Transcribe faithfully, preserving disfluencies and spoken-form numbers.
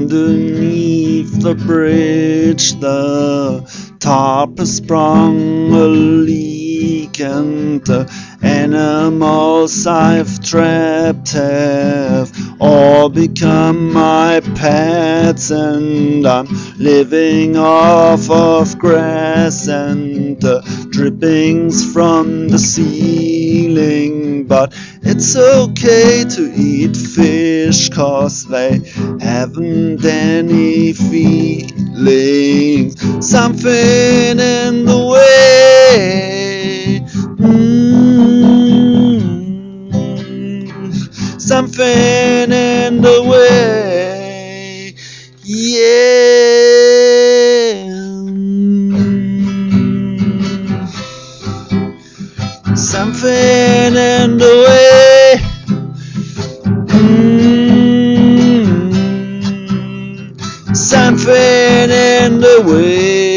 underneath the bridge. The tarp has sprung a leak, and the animals I've trapped have all become my pets, and I'm living off of grass and the drippings from the ceiling. But it's okay to eat fish, 'cause they haven't any feelings. Something in the way, mm, something in the way, yeah. Something in the way, mm, something in the way.